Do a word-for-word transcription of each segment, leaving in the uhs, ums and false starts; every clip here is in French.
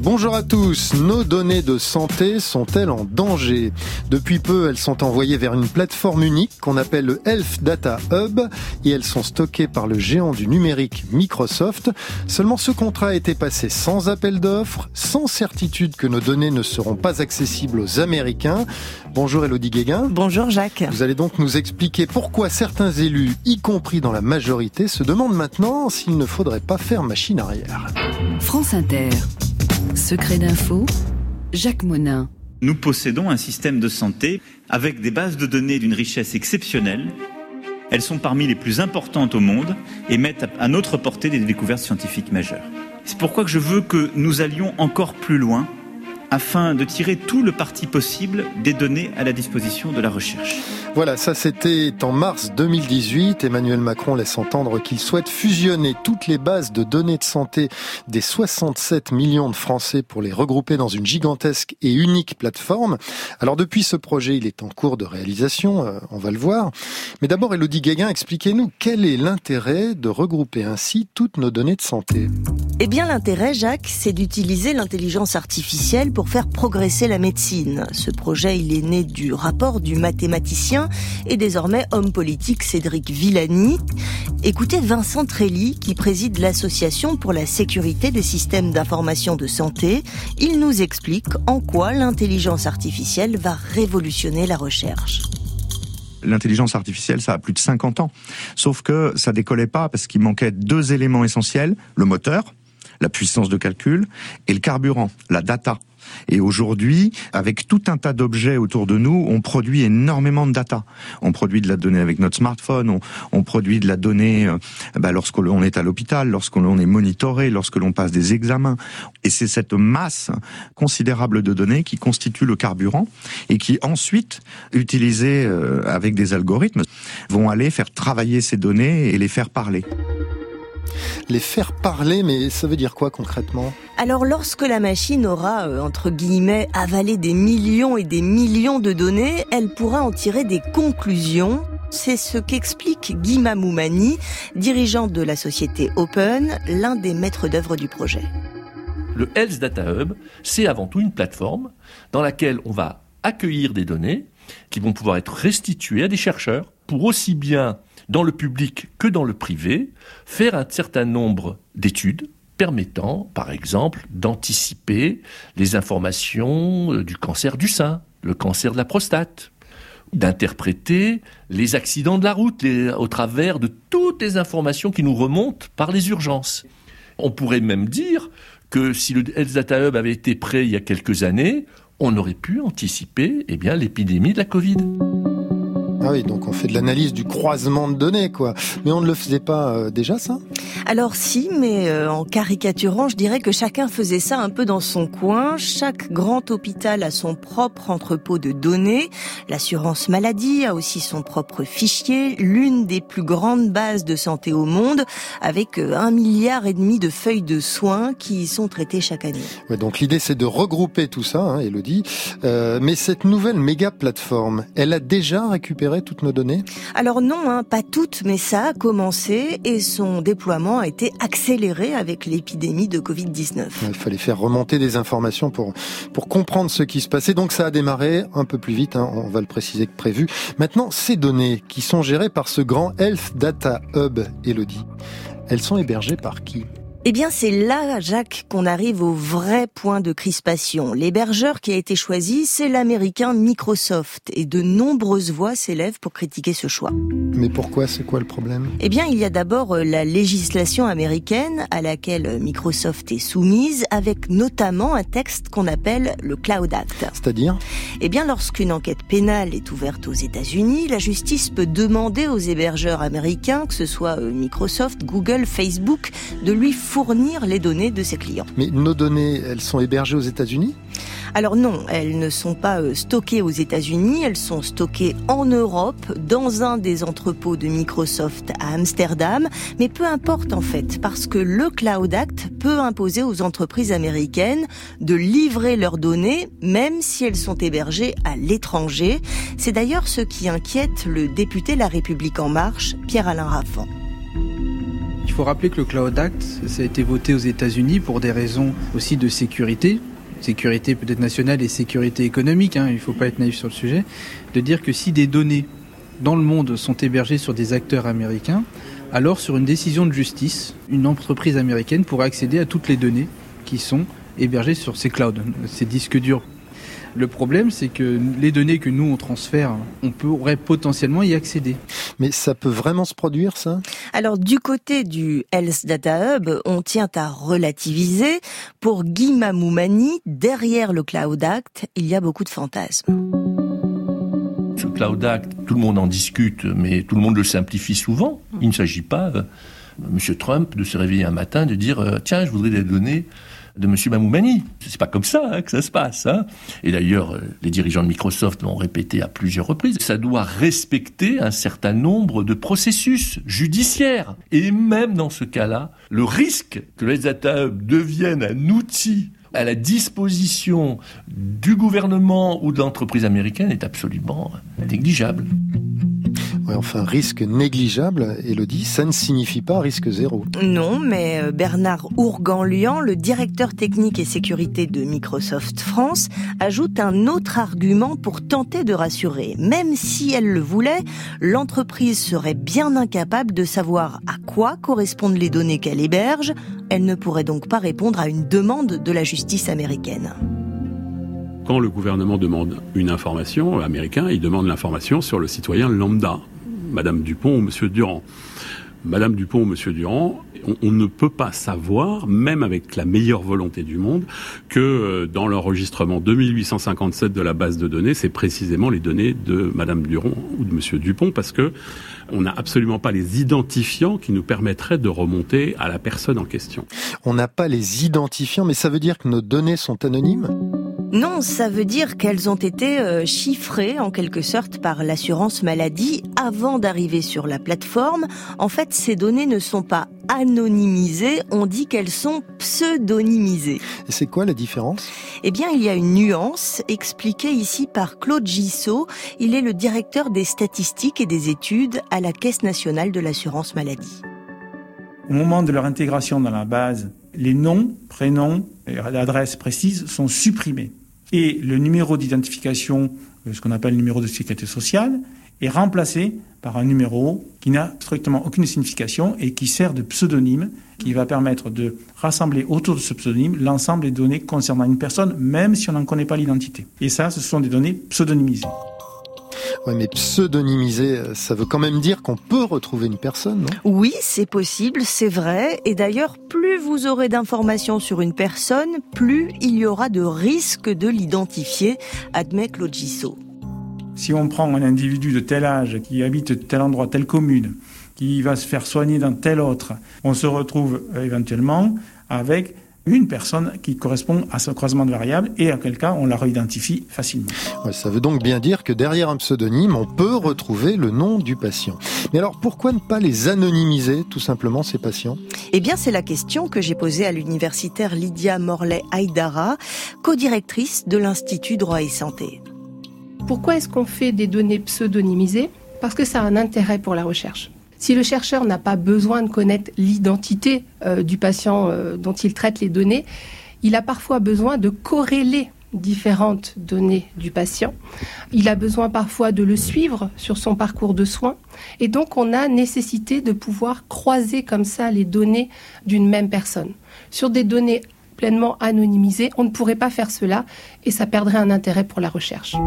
Bonjour à tous. Nos données de santé sont-elles en danger ? Depuis peu, elles sont envoyées vers une plateforme unique qu'on appelle le Health Data Hub et elles sont stockées par le géant du numérique Microsoft. Seulement, ce contrat a été passé sans appel d'offres, sans certitude que nos données ne seront pas accessibles aux Américains. Bonjour Élodie Guéguin. Bonjour Jacques. Vous allez donc nous expliquer pourquoi certains élus, y compris dans la majorité, se demandent maintenant s'il ne faudrait pas faire machine arrière. France Inter. Secret d'info, Jacques Monin. Nous possédons un système de santé avec des bases de données d'une richesse exceptionnelle. Elles sont parmi les plus importantes au monde et mettent à notre portée des découvertes scientifiques majeures. C'est pourquoi que je veux que nous allions encore plus loin afin de tirer tout le parti possible des données à la disposition de la recherche. Voilà, ça c'était en mars deux mille dix-huit. Emmanuel Macron laisse entendre qu'il souhaite fusionner toutes les bases de données de santé des soixante-sept millions de Français pour les regrouper dans une gigantesque et unique plateforme. Alors depuis, ce projet, il est en cours de réalisation, euh, on va le voir. Mais d'abord, Élodie Guéguin, expliquez-nous quel est l'intérêt de regrouper ainsi toutes nos données de santé. Eh bien, l'intérêt, Jacques, c'est d'utiliser l'intelligence artificielle pour faire progresser la médecine. Ce projet, il est né du rapport du mathématicien et désormais homme politique Cédric Villani. Écoutez Vincent Trelli, qui préside l'Association pour la sécurité des systèmes d'information de santé. Il nous explique en quoi l'intelligence artificielle va révolutionner la recherche. L'intelligence artificielle, ça a plus de cinquante ans. Sauf que ça décollait pas parce qu'il manquait deux éléments essentiels, le moteur, la puissance de calcul, et le carburant, la data. Et aujourd'hui, avec tout un tas d'objets autour de nous, on produit énormément de data. On produit de la donnée avec notre smartphone, on, on produit de la donnée euh, bah, lorsque l'on est à l'hôpital, lorsque l'on est monitoré, lorsque l'on passe des examens. Et c'est cette masse considérable de données qui constitue le carburant et qui ensuite, utilisée euh, avec des algorithmes, vont aller faire travailler ces données et les faire parler. Les faire parler, mais ça veut dire quoi concrètement ? Alors lorsque la machine aura, euh, entre guillemets, avalé des millions et des millions de données, elle pourra en tirer des conclusions. C'est ce qu'explique Guy Mamoumani, dirigeant de la société Open, l'un des maîtres d'œuvre du projet. Le Health Data Hub, c'est avant tout une plateforme dans laquelle on va accueillir des données qui vont pouvoir être restituées à des chercheurs pour aussi bien dans le public que dans le privé, faire un certain nombre d'études permettant, par exemple, d'anticiper les informations du cancer du sein, le cancer de la prostate, d'interpréter les accidents de la route les, au travers de toutes les informations qui nous remontent par les urgences. On pourrait même dire que si le Health Data Hub avait été prêt il y a quelques années, on aurait pu anticiper eh bien, l'épidémie de la Covid. Ah oui, donc on fait de l'analyse du croisement de données, quoi. Mais on ne le faisait pas euh, déjà, ça ? Alors si, mais euh, en caricaturant, je dirais que chacun faisait ça un peu dans son coin. Chaque grand hôpital a son propre entrepôt de données. L'assurance maladie a aussi son propre fichier, l'une des plus grandes bases de santé au monde, avec euh, un milliard et demi de feuilles de soins qui y sont traitées chaque année. Ouais, donc l'idée, c'est de regrouper tout ça, hein, Élodie. Euh, mais cette nouvelle méga plateforme, elle a déjà récupéré toutes nos données ? Alors non, hein, pas toutes, mais ça a commencé et son déploiement a été accéléré avec l'épidémie de covid dix-neuf. Il fallait faire remonter des informations pour pour comprendre ce qui se passait. Donc ça a démarré un peu plus vite, hein, on va le préciser que prévu. Maintenant, ces données qui sont gérées par ce grand Health Data Hub, Élodie, elles sont hébergées par qui ? Eh bien, c'est là, Jacques, qu'on arrive au vrai point de crispation. L'hébergeur qui a été choisi, c'est l'américain Microsoft. Et de nombreuses voix s'élèvent pour critiquer ce choix. Mais pourquoi ? C'est quoi le problème ? Eh bien, il y a d'abord la législation américaine à laquelle Microsoft est soumise, avec notamment un texte qu'on appelle le Cloud Act. C'est-à-dire ? Eh bien, lorsqu'une enquête pénale est ouverte aux États-Unis, la justice peut demander aux hébergeurs américains, que ce soit Microsoft, Google, Facebook, de lui fournir les données de ses clients. Mais nos données, elles sont hébergées aux États-Unis ? Alors non, elles ne sont pas stockées aux États-Unis, elles sont stockées en Europe, dans un des entrepôts de Microsoft à Amsterdam. Mais peu importe en fait, parce que le Cloud Act peut imposer aux entreprises américaines de livrer leurs données, même si elles sont hébergées à l'étranger. C'est d'ailleurs ce qui inquiète le député La République En Marche, Pierre-Alain Raffan. Il faut rappeler que le Cloud Act, ça a été voté aux États-Unis pour des raisons aussi de sécurité, sécurité peut-être nationale et sécurité économique, hein, il ne faut pas être naïf sur le sujet, de dire que si des données dans le monde sont hébergées sur des acteurs américains, alors sur une décision de justice, une entreprise américaine pourrait accéder à toutes les données qui sont hébergées sur ces clouds, ces disques durs. Le problème, c'est que les données que nous, on transfère, on pourrait potentiellement y accéder. Mais ça peut vraiment se produire, ça ? Alors, du côté du Health Data Hub, on tient à relativiser. Pour Guy Mamoumani, derrière le Cloud Act, il y a beaucoup de fantasmes. Ce Cloud Act, tout le monde en discute, mais tout le monde le simplifie souvent. Il ne s'agit pas, euh, M. Trump, de se réveiller un matin, de dire euh, « Tiens, je voudrais des données de M. Mamoumani ». C'est pas comme ça hein, que ça se passe. Hein. Et d'ailleurs, euh, les dirigeants de Microsoft l'ont répété à plusieurs reprises. Ça doit respecter un certain nombre de processus judiciaires. Et même dans ce cas-là, le risque que le Data Hub devienne un outil à la disposition du gouvernement ou de l'entreprise américaine est absolument négligeable. Ouais, enfin, risque négligeable, Élodie, ça ne signifie pas risque zéro. Non, mais Bernard Ourganlian, le directeur technique et sécurité de Microsoft France, ajoute un autre argument pour tenter de rassurer. Même si elle le voulait, l'entreprise serait bien incapable de savoir à quoi correspondent les données qu'elle héberge. Elle ne pourrait donc pas répondre à une demande de la justice américaine. Quand le gouvernement demande une information américain, il demande l'information sur le citoyen lambda, Madame Dupont ou Monsieur Durand. Madame Dupont ou Monsieur Durand, on, on ne peut pas savoir, même avec la meilleure volonté du monde, que euh, dans l'enregistrement deux mille huit cent cinquante-sept de la base de données, c'est précisément les données de Madame Durand ou de Monsieur Dupont, parce que on n'a absolument pas les identifiants qui nous permettraient de remonter à la personne en question. On n'a pas les identifiants, mais ça veut dire que nos données sont anonymes ? Non, ça veut dire qu'elles ont été euh, chiffrées en quelque sorte par l'assurance maladie avant d'arriver sur la plateforme. En fait, ces données ne sont pas anonymisées, on dit qu'elles sont pseudonymisées. Et c'est quoi la différence ? Eh bien, il y a une nuance expliquée ici par Claude Gissot. Il est le directeur des statistiques et des études à la Caisse nationale de l'assurance maladie. Au moment de leur intégration dans la base, les noms, prénoms et l'adresse précise sont supprimés. Et le numéro d'identification, ce qu'on appelle le numéro de sécurité sociale, est remplacé par un numéro qui n'a strictement aucune signification et qui sert de pseudonyme, qui va permettre de rassembler autour de ce pseudonyme l'ensemble des données concernant une personne, même si on n'en connaît pas l'identité. Et ça, ce sont des données pseudonymisées. Ouais, mais pseudonymiser, ça veut quand même dire qu'on peut retrouver une personne, non ? Oui, c'est possible, c'est vrai. Et d'ailleurs, plus vous aurez d'informations sur une personne, plus il y aura de risques de l'identifier, admet Claude Gissot. Si on prend un individu de tel âge, qui habite tel endroit, telle commune, qui va se faire soigner dans tel autre, on se retrouve éventuellement avec une personne qui correspond à ce croisement de variables et en quel cas on la réidentifie facilement. Ouais, ça veut donc bien dire que derrière un pseudonyme, on peut retrouver le nom du patient. Mais alors pourquoi ne pas les anonymiser tout simplement, ces patients ? Eh bien c'est la question que j'ai posée à l'universitaire Lydia Morlet-Haïdara, co-directrice de l'Institut Droit et Santé. Pourquoi est-ce qu'on fait des données pseudonymisées ? Parce que ça a un intérêt pour la recherche. Si le chercheur n'a pas besoin de connaître l'identité euh, du patient euh, dont il traite les données, il a parfois besoin de corréler différentes données du patient. Il a besoin parfois de le suivre sur son parcours de soins. Et donc, on a nécessité de pouvoir croiser comme ça les données d'une même personne. Sur des données pleinement anonymisées, on ne pourrait pas faire cela et ça perdrait un intérêt pour la recherche.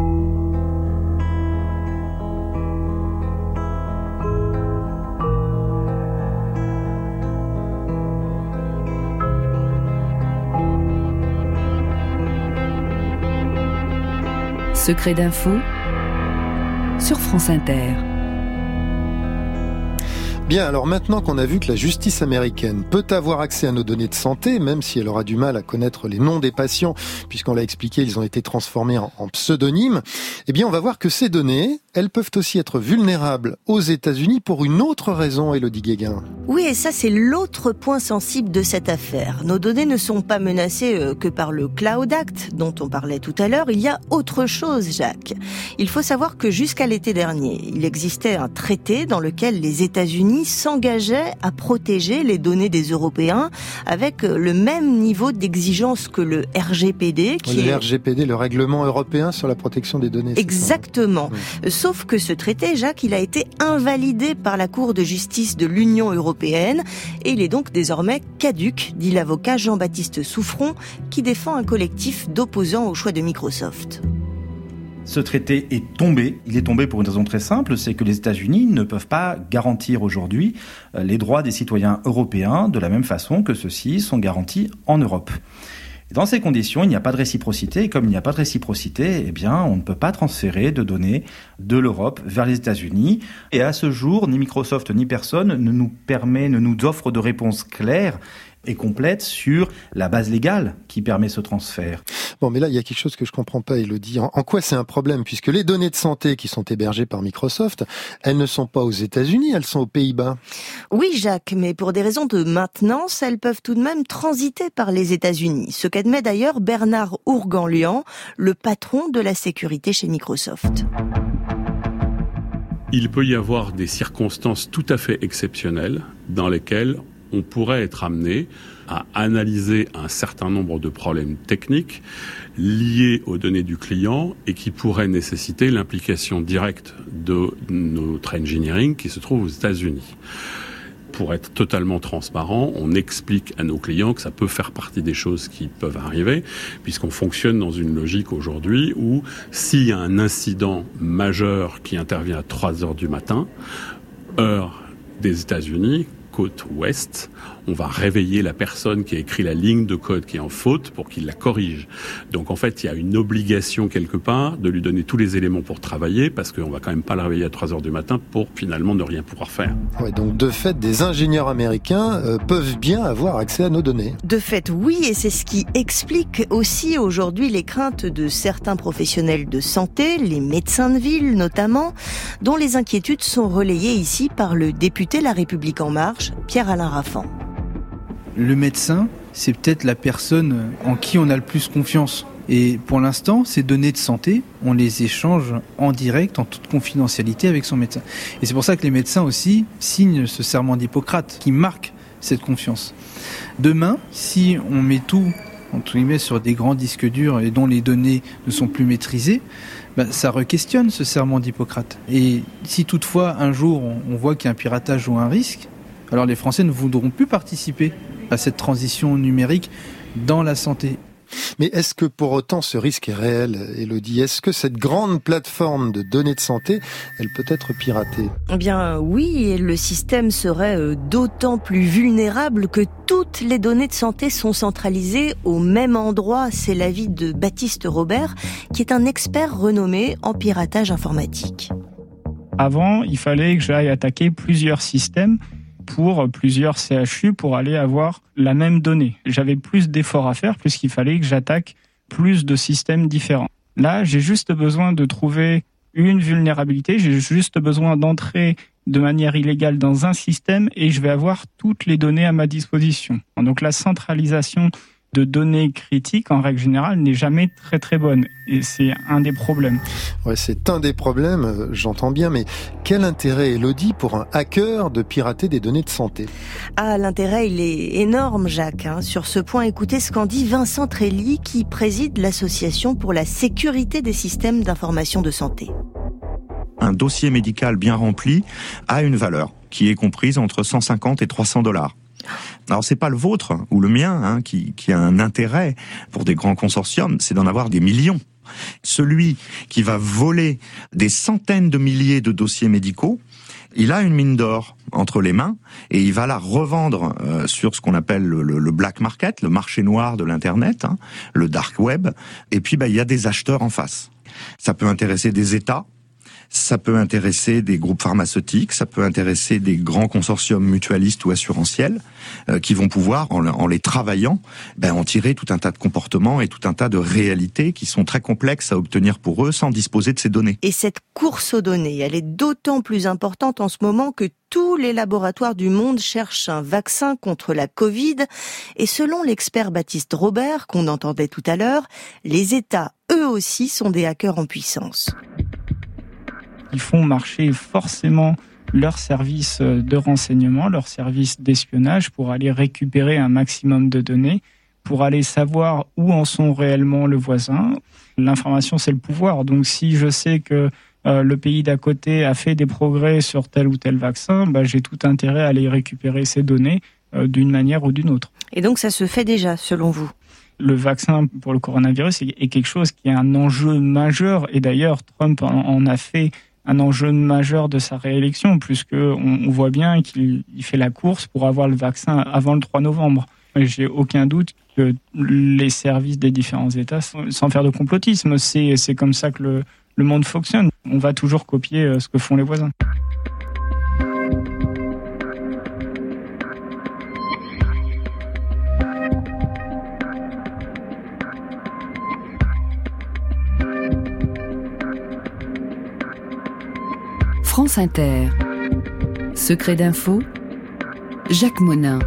Secret d'info sur France Inter. Bien, alors maintenant qu'on a vu que la justice américaine peut avoir accès à nos données de santé, même si elle aura du mal à connaître les noms des patients, puisqu'on l'a expliqué, ils ont été transformés en, en pseudonymes, eh bien on va voir que ces données, elles peuvent aussi être vulnérables aux États-Unis pour une autre raison, Élodie Guéguin. Oui, et ça c'est l'autre point sensible de cette affaire. Nos données ne sont pas menacées que par le Cloud Act dont on parlait tout à l'heure. Il y a autre chose, Jacques. Il faut savoir que jusqu'à l'été dernier, il existait un traité dans lequel les États-Unis s'engageaient à protéger les données des Européens avec le même niveau d'exigence que le R G P D. Qui le est... R G P D, le règlement européen sur la protection des données. Exactement. Oui. Sauf que ce traité, Jacques, il a été invalidé par la Cour de justice de l'Union européenne et il est donc désormais caduc, dit l'avocat Jean-Baptiste Souffron, qui défend un collectif d'opposants au choix de Microsoft. Ce traité est tombé. Il est tombé pour une raison très simple, c'est que les États-Unis ne peuvent pas garantir aujourd'hui les droits des citoyens européens de la même façon que ceux-ci sont garantis en Europe. Et dans ces conditions, il n'y a pas de réciprocité, et comme il n'y a pas de réciprocité, eh bien, on ne peut pas transférer de données de l'Europe vers les États-Unis. Et à ce jour, ni Microsoft ni personne ne nous permet, ne nous offre de réponse claire et complète sur la base légale qui permet ce transfert. Bon, mais là, il y a quelque chose que je comprends pas, Élodie. En, en quoi c'est un problème? Puisque les données de santé qui sont hébergées par Microsoft, elles ne sont pas aux États-Unis, elles sont aux Pays-Bas. Oui, Jacques, mais pour des raisons de maintenance, elles peuvent tout de même transiter par les États-Unis. Ce qu'admet d'ailleurs Bernard Ourganlian, le patron de la sécurité chez Microsoft. Il peut y avoir des circonstances tout à fait exceptionnelles dans lesquelles on pourrait être amené à analyser un certain nombre de problèmes techniques liés aux données du client et qui pourraient nécessiter l'implication directe de notre engineering qui se trouve aux États-Unis. Pour être totalement transparent, on explique à nos clients que ça peut faire partie des choses qui peuvent arriver, puisqu'on fonctionne dans une logique aujourd'hui où s'il y a un incident majeur qui intervient à trois heures du matin, heure des États-Unis, côte ouest, on va réveiller la personne qui a écrit la ligne de code qui est en faute pour qu'il la corrige. Donc en fait, il y a une obligation quelque part de lui donner tous les éléments pour travailler parce qu'on va quand même pas la réveiller à trois heures du matin pour finalement ne rien pouvoir faire. Ouais, donc de fait, des ingénieurs américains euh, peuvent bien avoir accès à nos données. De fait, oui, et c'est ce qui explique aussi aujourd'hui les craintes de certains professionnels de santé, les médecins de ville notamment, dont les inquiétudes sont relayées ici par le député La République En Marche, Pierre-Alain Raffan. Le médecin, c'est peut-être la personne en qui on a le plus confiance. Et pour l'instant, ces données de santé, on les échange en direct, en toute confidentialité avec son médecin. Et c'est pour ça que les médecins aussi signent ce serment d'Hippocrate qui marque cette confiance. Demain, si on met tout entre guillemets sur des grands disques durs et dont les données ne sont plus maîtrisées, ben, ça re-questionne ce serment d'Hippocrate. Et si toutefois un jour on voit qu'il y a un piratage ou un risque, alors les Français ne voudront plus participer à cette transition numérique dans la santé. Mais est-ce que pour autant ce risque est réel, Élodie? Est-ce que cette grande plateforme de données de santé, elle peut être piratée? Eh bien oui, et le système serait d'autant plus vulnérable que toutes les données de santé sont centralisées au même endroit. C'est l'avis de Baptiste Robert, qui est un expert renommé en piratage informatique. Avant, il fallait que j'aille attaquer plusieurs systèmes pour plusieurs C H U pour aller avoir la même donnée. J'avais plus d'efforts à faire puisqu'il fallait que j'attaque plus de systèmes différents. Là, j'ai juste besoin de trouver une vulnérabilité, j'ai juste besoin d'entrer de manière illégale dans un système et je vais avoir toutes les données à ma disposition. Donc la centralisation de données critiques, en règle générale, n'est jamais très très bonne. Et c'est un des problèmes. Ouais, c'est un des problèmes, j'entends bien, mais quel intérêt, Élodie, pour un hacker de pirater des données de santé? Ah, l'intérêt, il est énorme, Jacques. Hein. Sur ce point, écoutez ce qu'en dit Vincent Trély, qui préside l'Association pour la sécurité des systèmes d'information de santé. Un dossier médical bien rempli a une valeur qui est comprise entre cent cinquante et trois cents dollars. Alors c'est pas le vôtre ou le mien hein, qui, qui a un intérêt pour des grands consortiums, c'est d'en avoir des millions. Celui qui va voler des centaines de milliers de dossiers médicaux, il a une mine d'or entre les mains et il va la revendre euh, sur ce qu'on appelle le, le black market, le marché noir de l'internet, hein, le dark web. Et puis bah il y a des acheteurs en face. Ça peut intéresser des États. Ça peut intéresser des groupes pharmaceutiques, ça peut intéresser des grands consortiums mutualistes ou assurantiels euh, qui vont pouvoir, en, en les travaillant, ben, en tirer tout un tas de comportements et tout un tas de réalités qui sont très complexes à obtenir pour eux sans disposer de ces données. Et cette course aux données, elle est d'autant plus importante en ce moment que tous les laboratoires du monde cherchent un vaccin contre la Covid. Et selon l'expert Baptiste Robert, qu'on entendait tout à l'heure, les États, eux aussi, sont des hackers en puissance. Ils font marcher forcément leurs services de renseignement, leurs services d'espionnage pour aller récupérer un maximum de données, pour aller savoir où en sont réellement le voisin. L'information, c'est le pouvoir. Donc si je sais que euh, le pays d'à côté a fait des progrès sur tel ou tel vaccin, bah, j'ai tout intérêt à aller récupérer ces données euh, d'une manière ou d'une autre. Et donc ça se fait déjà, selon vous ? Le vaccin pour le coronavirus est quelque chose qui est un enjeu majeur. Et d'ailleurs, Trump en a fait un enjeu majeur de sa réélection, puisque on voit bien qu'il fait la course pour avoir le vaccin avant le trois novembre. J'ai aucun doute que les services des différents États, sans faire de complotisme, c'est, c'est comme ça que le, le monde fonctionne. On va toujours copier ce que font les voisins. France Inter. Secret d'info, Jacques Monin.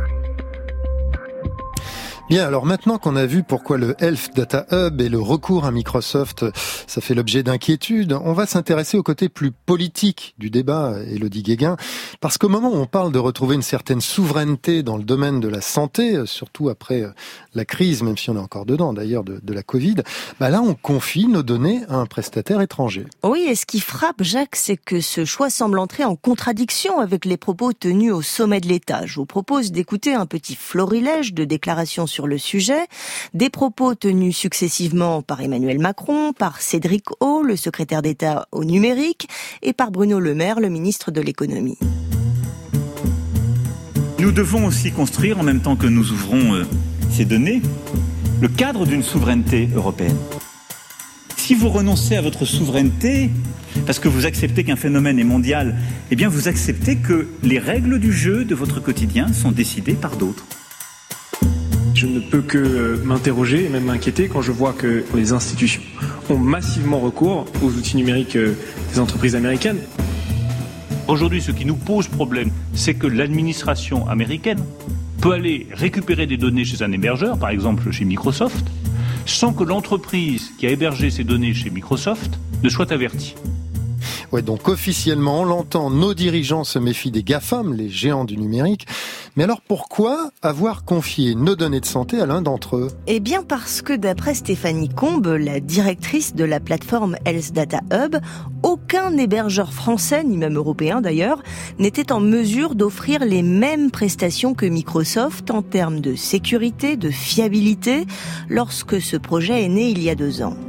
Bien, alors maintenant qu'on a vu pourquoi le Health Data Hub et le recours à Microsoft, ça fait l'objet d'inquiétudes, on va s'intéresser au côté plus politique du débat, Élodie Guéguin, parce qu'au moment où on parle de retrouver une certaine souveraineté dans le domaine de la santé, surtout après la crise, même si on est encore dedans d'ailleurs, de, de la Covid, bah là on confie nos données à un prestataire étranger. Oui, et ce qui frappe, Jacques, c'est que ce choix semble entrer en contradiction avec les propos tenus au sommet de l'État. Je vous propose d'écouter un petit florilège de déclarations sur le sujet, des propos tenus successivement par Emmanuel Macron, par Cédric O, le secrétaire d'État au numérique, et par Bruno Le Maire, le ministre de l'économie. Nous devons aussi construire, en même temps que nous ouvrons euh, ces données, le cadre d'une souveraineté européenne. Si vous renoncez à votre souveraineté, parce que vous acceptez qu'un phénomène est mondial, eh bien vous acceptez que les règles du jeu de votre quotidien sont décidées par d'autres. Je ne peux que m'interroger et même m'inquiéter quand je vois que les institutions ont massivement recours aux outils numériques des entreprises américaines. Aujourd'hui, ce qui nous pose problème, c'est que l'administration américaine peut aller récupérer des données chez un hébergeur, par exemple chez Microsoft, sans que l'entreprise qui a hébergé ces données chez Microsoft ne soit avertie. Ouais, donc officiellement, on l'entend, nos dirigeants se méfient des GAFAM, les géants du numérique. Mais alors pourquoi avoir confié nos données de santé à l'un d'entre eux ? Eh bien parce que d'après Stéphanie Combe, la directrice de la plateforme Health Data Hub, aucun hébergeur français, ni même européen d'ailleurs, n'était en mesure d'offrir les mêmes prestations que Microsoft en termes de sécurité, de fiabilité, lorsque ce projet est né il y a deux ans.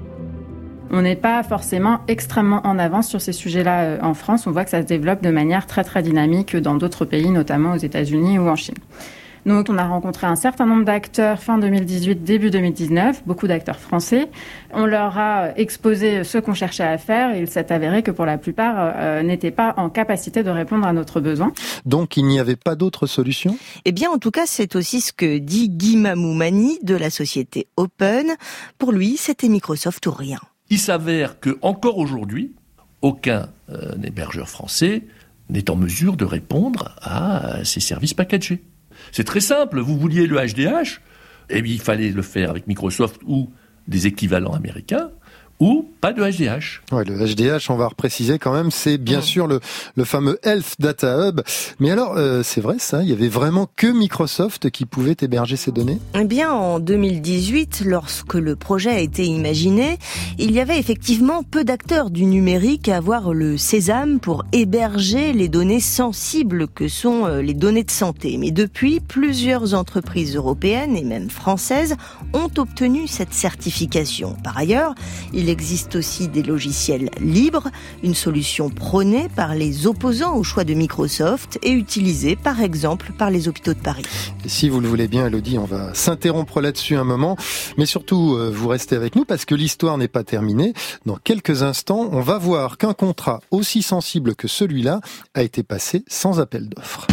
On n'est pas forcément extrêmement en avance sur ces sujets-là en France. On voit que ça se développe de manière très très dynamique dans d'autres pays, notamment aux États-Unis ou en Chine. Donc on a rencontré un certain nombre d'acteurs fin deux mille dix-huit, début deux mille dix-neuf, beaucoup d'acteurs français. On leur a exposé ce qu'on cherchait à faire et il s'est avéré que pour la plupart euh, n'étaient pas en capacité de répondre à notre besoin. Donc il n'y avait pas d'autre solution ? Eh bien en tout cas c'est aussi ce que dit Guy Mamoumani de la société Open. Pour lui c'était Microsoft ou rien. Il s'avère que encore aujourd'hui, aucun euh, hébergeur français n'est en mesure de répondre à ces services packagés. C'est très simple, vous vouliez le H D H, eh bien, il fallait le faire avec Microsoft ou des équivalents américains, ou pas de H D H. Ouais, le H D H, on va repréciser quand même, c'est bien mmh. sûr le, le fameux Health Data Hub. Mais alors, euh, c'est vrai ça, il y avait vraiment que Microsoft qui pouvait héberger ces données ? Eh bien, en deux mille dix-huit, lorsque le projet a été imaginé, il y avait effectivement peu d'acteurs du numérique à avoir le sésame pour héberger les données sensibles que sont les données de santé. Mais depuis, plusieurs entreprises européennes et même françaises ont obtenu cette certification. Par ailleurs, il existe aussi des logiciels libres, une solution prônée par les opposants au choix de Microsoft et utilisée par exemple par les hôpitaux de Paris. Et si vous le voulez bien, Elodie, on va s'interrompre là-dessus un moment, mais surtout euh, vous restez avec nous parce que l'histoire n'est pas terminée. Dans quelques instants, on va voir qu'un contrat aussi sensible que celui-là a été passé sans appel d'offres.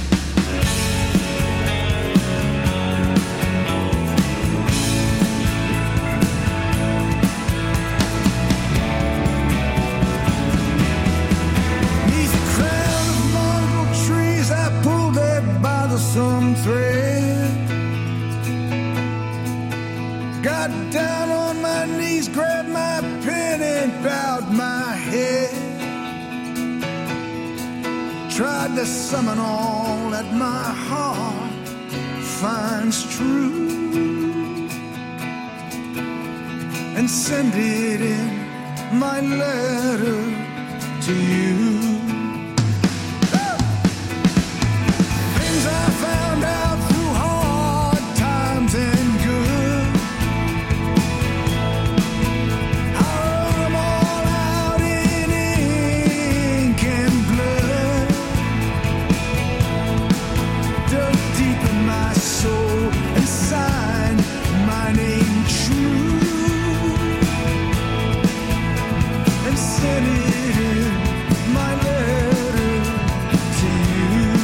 Some thread. Got down on my knees, grabbed my pen and bowed my head. Tried to summon all that my heart finds true and send it in my letter to you. I found out through hard times and good. I wrote them all out in ink and blood. Dug deep in my soul and signed my name true and sent it in my letter to you.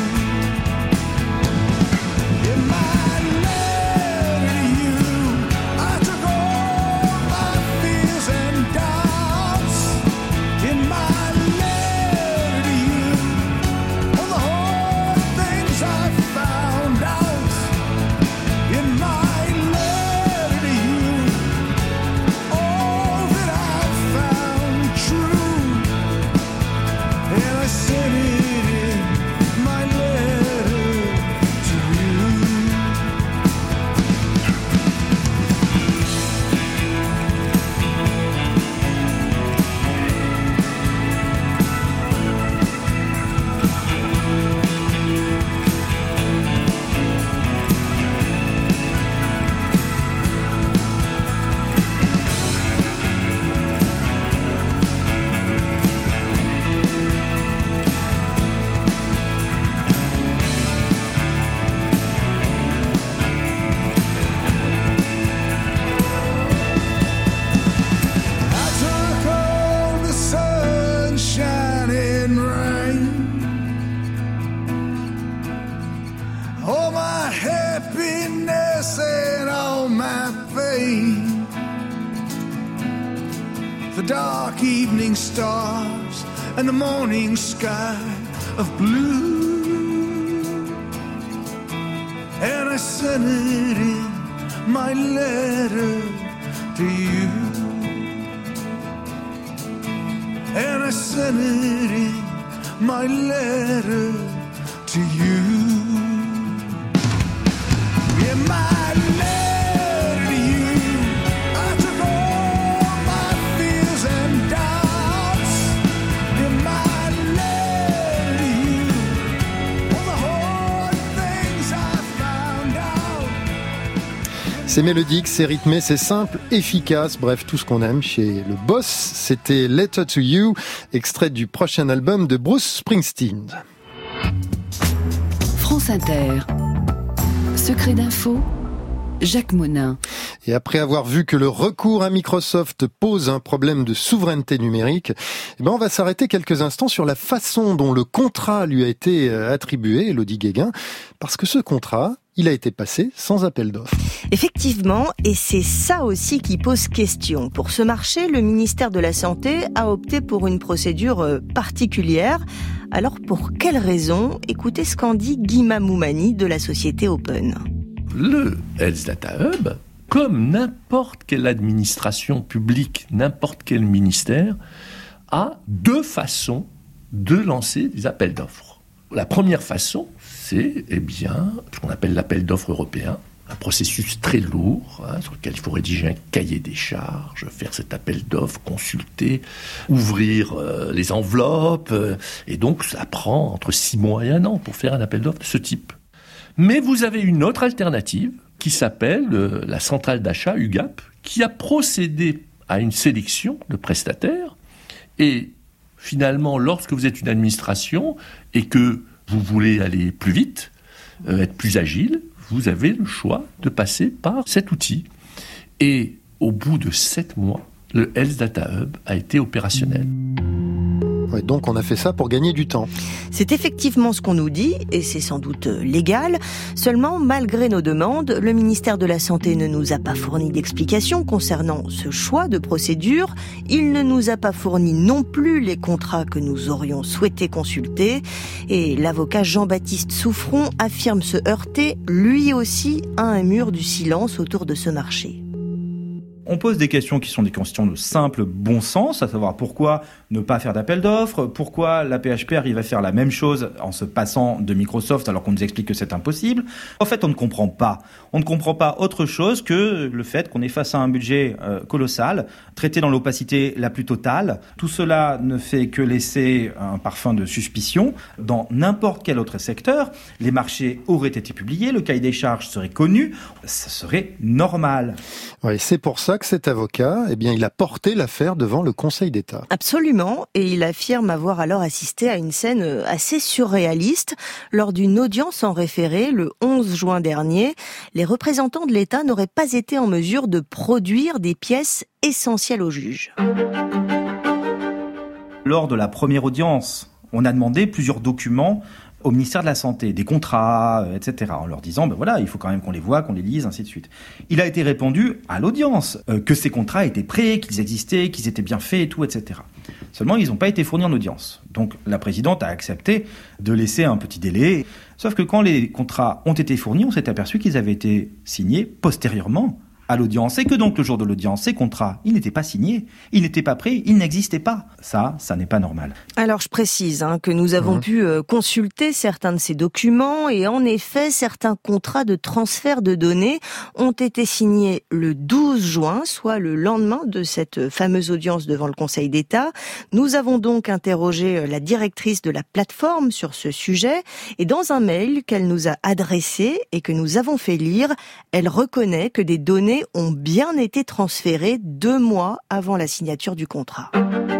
Dark evening stars and the morning sky of blue, and I sent it in my letter to you, and I sent it in my letter to you. In my letter to you, I took all my fears and doubts. In my letter to you, all the hard things I found out. C'est mélodique, c'est rythmé, c'est simple, efficace, bref, tout ce qu'on aime chez le boss. C'était Letter to You, extrait du prochain album de Bruce Springsteen. France Inter. Secret d'info, Jacques Monin. Et après avoir vu que le recours à Microsoft pose un problème de souveraineté numérique, eh ben on va s'arrêter quelques instants sur la façon dont le contrat lui a été attribué, Elodie Guéguin, parce que ce contrat, il a été passé sans appel d'offres. Effectivement, et c'est ça aussi qui pose question. Pour ce marché, le ministère de la Santé a opté pour une procédure particulière. Alors pour quelle raison ? Écoutez ce qu'en dit Guy Mamoumani de la société Open. Le Health Data Hub, comme n'importe quelle administration publique, n'importe quel ministère, a deux façons de lancer des appels d'offres. La première façon, c'est eh bien, ce qu'on appelle l'appel d'offres européen, un processus très lourd, hein, sur lequel il faut rédiger un cahier des charges, faire cet appel d'offres, consulter, ouvrir euh, les enveloppes, euh, et donc ça prend entre six mois et un an pour faire un appel d'offres de ce type. Mais vous avez une autre alternative qui s'appelle euh, la centrale d'achat U G A P, qui a procédé à une sélection de prestataires. Et finalement, lorsque vous êtes une administration et que vous voulez aller plus vite, euh, être plus agile, vous avez le choix de passer par cet outil. Et au bout de sept mois, le Health Data Hub a été opérationnel. Ouais, donc on a fait ça pour gagner du temps. C'est effectivement ce qu'on nous dit, et c'est sans doute légal. Seulement, malgré nos demandes, le ministère de la Santé ne nous a pas fourni d'explications concernant ce choix de procédure. Il ne nous a pas fourni non plus les contrats que nous aurions souhaité consulter. Et l'avocat Jean-Baptiste Souffron affirme se heurter, lui aussi, à un mur du silence autour de ce marché. On pose des questions qui sont des questions de simple bon sens, à savoir pourquoi ne pas faire d'appel d'offres, pourquoi la P H P arrive à faire la même chose en se passant de Microsoft alors qu'on nous explique que c'est impossible. En fait, on ne comprend pas. On ne comprend pas autre chose que le fait qu'on est face à un budget euh, colossal, traité dans l'opacité la plus totale. Tout cela ne fait que laisser un parfum de suspicion. Dans n'importe quel autre secteur, les marchés auraient été publiés, le cahier des charges serait connu, ça serait normal. Oui, c'est pour ça que cet avocat, eh bien, il a porté l'affaire devant le Conseil d'État. Absolument, et il affirme avoir alors assisté à une scène assez surréaliste. Lors d'une audience en référé, le onze juin dernier, les représentants de l'État n'auraient pas été en mesure de produire des pièces essentielles au juge. Lors de la première audience, on a demandé plusieurs documents au ministère de la Santé, des contrats, euh, et cetera, en leur disant, ben voilà, il faut quand même qu'on les voit, qu'on les lise, ainsi de suite. Il a été répondu à l'audience euh, que ces contrats étaient prêts, qu'ils existaient, qu'ils étaient bien faits et tout, et cetera. Seulement, ils n'ont pas été fournis en audience. Donc, la présidente a accepté de laisser un petit délai. Sauf que quand les contrats ont été fournis, on s'est aperçu qu'ils avaient été signés postérieurement à l'audience, et que donc le jour de l'audience, ces contrats, ils n'étaient pas signés, ils n'étaient pas prêts, ils n'existaient pas. Ça, ça n'est pas normal. Alors je précise hein, que nous avons mmh. pu euh, consulter certains de ces documents, et en effet, certains contrats de transfert de données ont été signés le douze juin, soit le lendemain de cette fameuse audience devant le Conseil d'État. Nous avons donc interrogé la directrice de la plateforme sur ce sujet, et dans un mail qu'elle nous a adressé et que nous avons fait lire, elle reconnaît que des données ont bien été transférés deux mois avant la signature du contrat.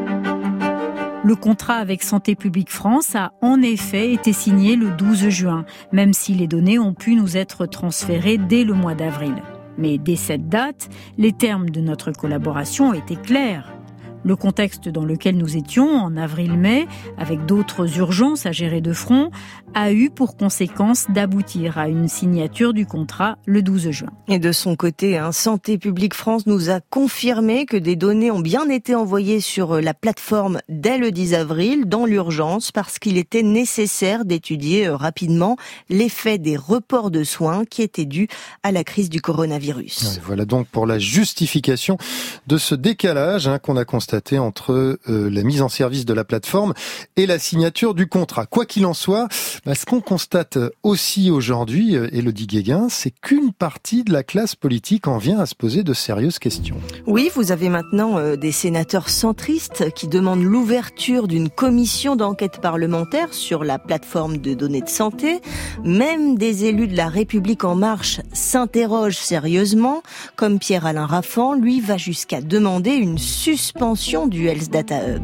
Le contrat avec Santé publique France a en effet été signé le douze juin, même si les données ont pu nous être transférées dès le mois d'avril. Mais dès cette date, les termes de notre collaboration étaient clairs. Le contexte dans lequel nous étions en avril-mai, avec d'autres urgences à gérer de front, a eu pour conséquence d'aboutir à une signature du contrat le douze juin. Et de son côté, hein, Santé publique France nous a confirmé que des données ont bien été envoyées sur la plateforme dès le dix avril, dans l'urgence, parce qu'il était nécessaire d'étudier rapidement l'effet des reports de soins qui étaient dus à la crise du coronavirus. Ouais, voilà donc pour la justification de ce décalage hein, qu'on a constaté entre euh, la mise en service de la plateforme et la signature du contrat. Quoi qu'il en soit, bah, ce qu'on constate aussi aujourd'hui, euh, Élodie Guéguin, c'est qu'une partie de la classe politique en vient à se poser de sérieuses questions. Oui, vous avez maintenant euh, des sénateurs centristes qui demandent l'ouverture d'une commission d'enquête parlementaire sur la plateforme de données de santé. Même des élus de la République en marche s'interrogent sérieusement, comme Pierre-Alain Raffan, lui va jusqu'à demander une suspension du Health Data Hub.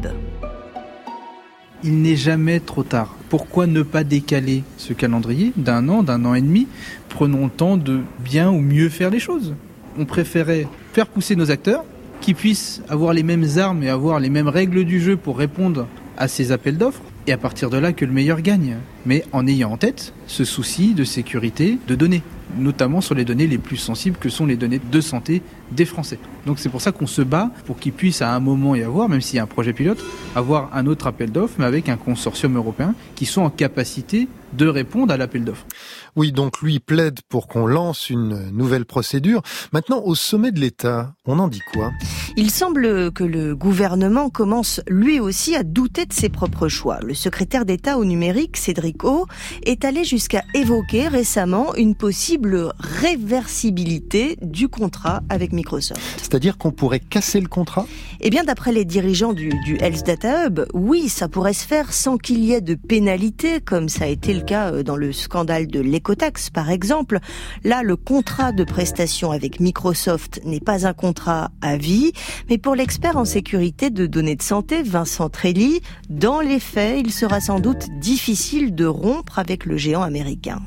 Il n'est jamais trop tard. Pourquoi ne pas décaler ce calendrier d'un an, d'un an et demi ? Prenons le temps de bien ou mieux faire les choses. On préférait faire pousser nos acteurs, qui puissent avoir les mêmes armes et avoir les mêmes règles du jeu pour répondre à ces appels d'offres, et à partir de là que le meilleur gagne. Mais en ayant en tête ce souci de sécurité de données, notamment sur les données les plus sensibles que sont les données de santé des Français. Donc c'est pour ça qu'on se bat pour qu'il puisse à un moment y avoir, même s'il y a un projet pilote, avoir un autre appel d'offres, mais avec un consortium européen qui soit en capacité de répondre à l'appel d'offres. Oui, donc lui plaide pour qu'on lance une nouvelle procédure. Maintenant, au sommet de l'État, on en dit quoi ? Il semble que le gouvernement commence lui aussi à douter de ses propres choix. Le secrétaire d'État au numérique, Cédric O, est allé jusqu'à évoquer récemment une possible réversibilité du contrat avec Microsoft. C'est-à-dire qu'on pourrait casser le contrat ? Eh bien, d'après les dirigeants du, du Health Data Hub, oui, ça pourrait se faire sans qu'il y ait de pénalité, comme ça a été le cas dans le scandale de l'écotaxe, par exemple. Là, le contrat de prestation avec Microsoft n'est pas un contrat à vie, mais pour l'expert en sécurité de données de santé, Vincent Trelli, dans les faits, il sera sans doute difficile de rompre avec le géant américain.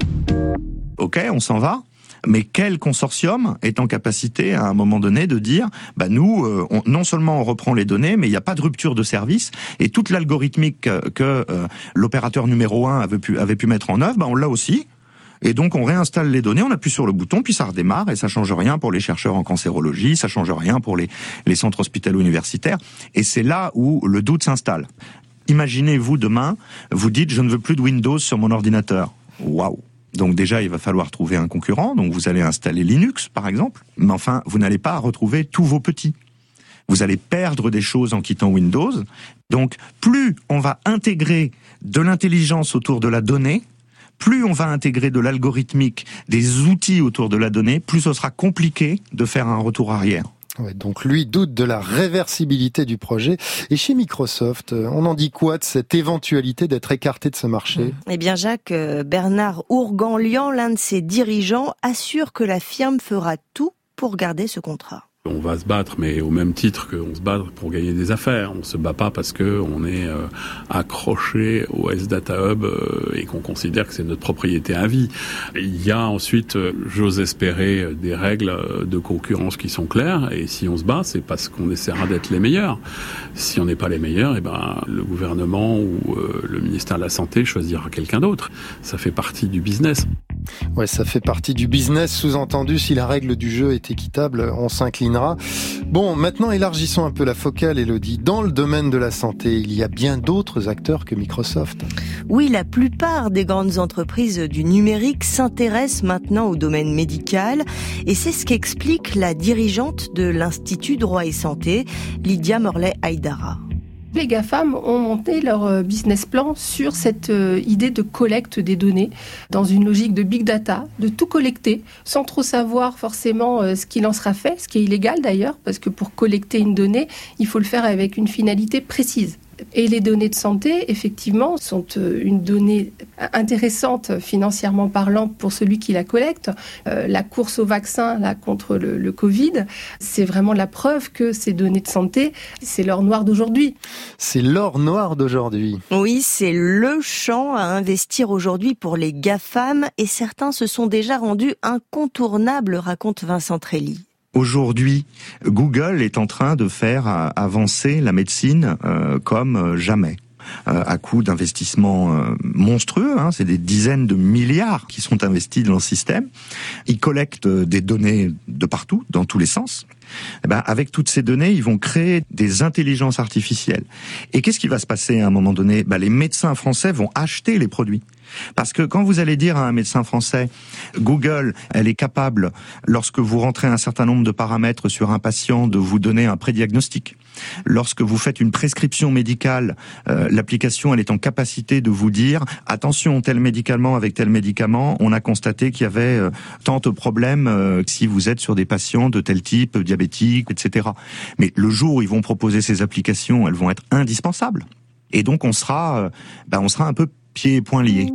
Ok, on s'en va. Mais quel consortium est en capacité, à un moment donné, de dire, bah nous, euh, on, non seulement on reprend les données, mais il n'y a pas de rupture de service, et toute l'algorithmique que, que euh, l'opérateur numéro un avait pu, avait pu mettre en œuvre, bah on l'a aussi. Et donc on réinstalle les données, on appuie sur le bouton, puis ça redémarre, et ça change rien pour les chercheurs en cancérologie, ça change rien pour les, les centres hospitalo-universitaires. Et c'est là où le doute s'installe. Imaginez-vous demain, vous dites, je ne veux plus de Windows sur mon ordinateur. Waouh! Donc déjà, il va falloir trouver un concurrent. Donc vous allez installer Linux, par exemple. Mais enfin, vous n'allez pas retrouver tous vos petits. Vous allez perdre des choses en quittant Windows. Donc, plus on va intégrer de l'intelligence autour de la donnée, plus on va intégrer de l'algorithmique, des outils autour de la donnée, plus ce sera compliqué de faire un retour arrière. Ouais, donc lui doute de la réversibilité du projet. Et chez Microsoft, on en dit quoi de cette éventualité d'être écarté de ce marché ? Eh bien Jacques, Bernard Ourganlian, l'un de ses dirigeants, assure que la firme fera tout pour garder ce contrat. On va se battre, mais au même titre qu'on se bat pour gagner des affaires. On se bat pas parce que on est euh, accroché au Health Data Hub euh, et qu'on considère que c'est notre propriété à vie. Il y a ensuite, euh, j'ose espérer, des règles de concurrence qui sont claires. Et si on se bat, c'est parce qu'on essaiera d'être les meilleurs. Si on n'est pas les meilleurs, eh ben le gouvernement ou euh, le ministère de la Santé choisira quelqu'un d'autre. Ça fait partie du business. Ouais, ça fait partie du business, sous-entendu, si la règle du jeu est équitable, on s'inclinera. Bon, maintenant élargissons un peu la focale, Élodie. Dans le domaine de la santé, il y a bien d'autres acteurs que Microsoft. Oui, la plupart des grandes entreprises du numérique s'intéressent maintenant au domaine médical, et c'est ce qu'explique la dirigeante de l'Institut Droit et Santé, Lydia Morlaix-Haïdara. Les GAFAM ont monté leur business plan sur cette idée de collecte des données dans une logique de big data, de tout collecter sans trop savoir forcément ce qu'il en sera fait, ce qui est illégal d'ailleurs, parce que pour collecter une donnée, il faut le faire avec une finalité précise. Et les données de santé, effectivement, sont une donnée intéressante financièrement parlant pour celui qui la collecte. Euh, la course au vaccin là, contre le, le Covid, c'est vraiment la preuve que ces données de santé, c'est l'or noir d'aujourd'hui. C'est l'or noir d'aujourd'hui. Oui, c'est le champ à investir aujourd'hui pour les GAFAM et certains se sont déjà rendus incontournables, raconte Vincent Trelli. Aujourd'hui, Google est en train de faire avancer la médecine euh, comme jamais, euh, à coup d'investissements euh, monstrueux. Hein, c'est des dizaines de milliards qui sont investis dans le système. Ils collectent des données de partout, dans tous les sens. Eh ben, avec toutes ces données, ils vont créer des intelligences artificielles. Et qu'est-ce qui va se passer à un moment donné ? Ben, les médecins français vont acheter les produits. Parce que quand vous allez dire à un médecin français, Google, elle est capable, lorsque vous rentrez un certain nombre de paramètres sur un patient, de vous donner un prédiagnostic. Lorsque vous faites une prescription médicale, euh, l'application, elle est en capacité de vous dire, attention, tel médicament avec tel médicament, on a constaté qu'il y avait euh, tant de problèmes euh, si vous êtes sur des patients de tel type, diabétiques, et cetera. Mais le jour où ils vont proposer ces applications, elles vont être indispensables. Et donc on sera, euh, ben on sera un peu pieds et poings liés.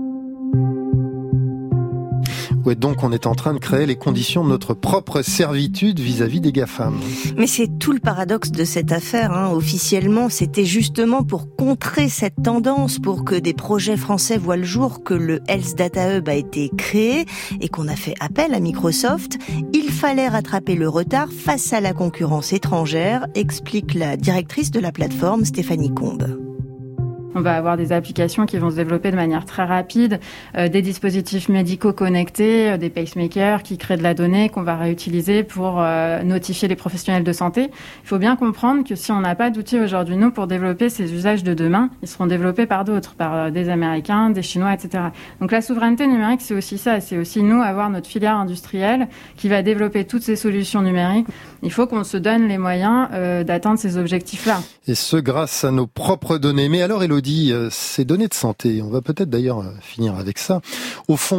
Ouais, donc on est en train de créer les conditions de notre propre servitude vis-à-vis des GAFAM. Mais c'est tout le paradoxe de cette affaire. Hein. Officiellement, c'était justement pour contrer cette tendance, pour que des projets français voient le jour, que le Health Data Hub a été créé et qu'on a fait appel à Microsoft. Il fallait rattraper le retard face à la concurrence étrangère, explique la directrice de la plateforme, Stéphanie Combe. On va avoir des applications qui vont se développer de manière très rapide, euh, des dispositifs médicaux connectés, euh, des pacemakers qui créent de la donnée qu'on va réutiliser pour euh, notifier les professionnels de santé. Il faut bien comprendre que si on n'a pas d'outils aujourd'hui, nous, pour développer ces usages de demain, ils seront développés par d'autres, par euh, des Américains, des Chinois, et cetera. Donc la souveraineté numérique, c'est aussi ça. C'est aussi nous avoir notre filière industrielle qui va développer toutes ces solutions numériques. Il faut qu'on se donne les moyens euh, d'atteindre ces objectifs-là. Et ce, grâce à nos propres données. Mais alors, Élodie, ces données de santé, on va peut-être d'ailleurs finir avec ça. Au fond,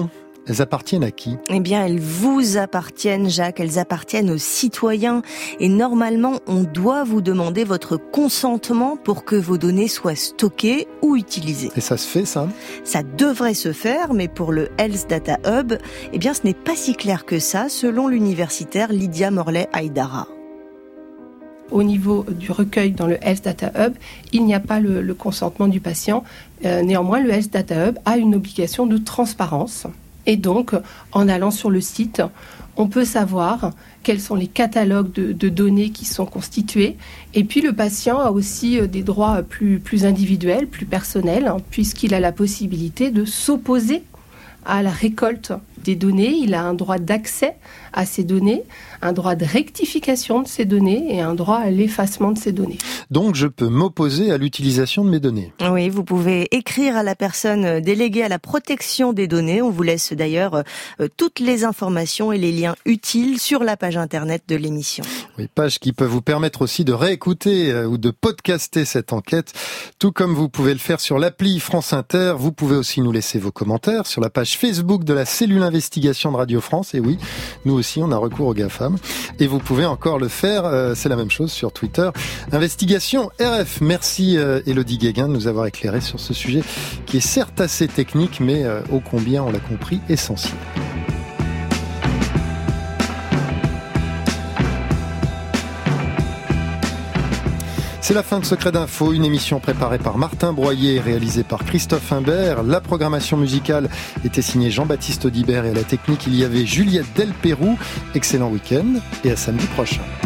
elles appartiennent à qui ? Eh bien, elles vous appartiennent, Jacques, elles appartiennent aux citoyens. Et normalement, on doit vous demander votre consentement pour que vos données soient stockées ou utilisées. Et ça se fait, ça ? Ça devrait se faire, mais pour le Health Data Hub, eh bien, ce n'est pas si clair que ça, selon l'universitaire Lydia Morley-Aïdara. Au niveau du recueil dans le Health Data Hub, il n'y a pas le, le consentement du patient. Euh, néanmoins, le Health Data Hub a une obligation de transparence. Et donc, en allant sur le site, on peut savoir quels sont les catalogues de, de données qui sont constitués. Et puis, le patient a aussi des droits plus, plus individuels, plus personnels, hein, puisqu'il a la possibilité de s'opposer à la récolte des données. Il a un droit d'accès à ces données, un droit de rectification de ces données et un droit à l'effacement de ces données. Donc, je peux m'opposer à l'utilisation de mes données. Oui, vous pouvez écrire à la personne déléguée à la protection des données. On vous laisse d'ailleurs euh, toutes les informations et les liens utiles sur la page internet de l'émission. Oui, page qui peut vous permettre aussi de réécouter euh, ou de podcaster cette enquête, tout comme vous pouvez le faire sur l'appli France Inter. Vous pouvez aussi nous laisser vos commentaires sur la page Facebook de la cellule investigation de Radio France. Et oui, nous aussi, on a recours aux GAFAM. Et vous pouvez encore le faire, euh, c'est la même chose sur Twitter. Investigation R F. Merci euh, Élodie Guéguin de nous avoir éclairé sur ce sujet qui est certes assez technique, mais euh, ô combien, on l'a compris, essentiel. C'est la fin de Secret d'Info, une émission préparée par Martin Broyer et réalisée par Christophe Imbert. La programmation musicale était signée Jean-Baptiste Audibert et à la technique, il y avait Juliette Delpérou. Excellent week-end et à samedi prochain.